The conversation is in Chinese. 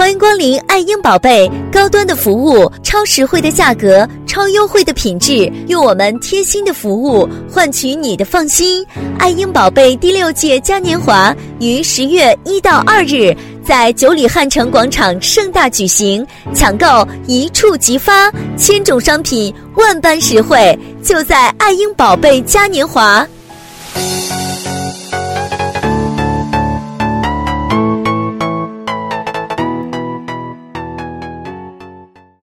欢迎光临爱婴宝贝，高端的服务，超实惠的价格，超优惠的品质，用我们贴心的服务换取你的放心。爱婴宝贝第6届嘉年华于10月1到2日在9里汉城广场盛大举行，抢购一触即发，1000种商品万般实惠，就在爱婴宝贝嘉年华。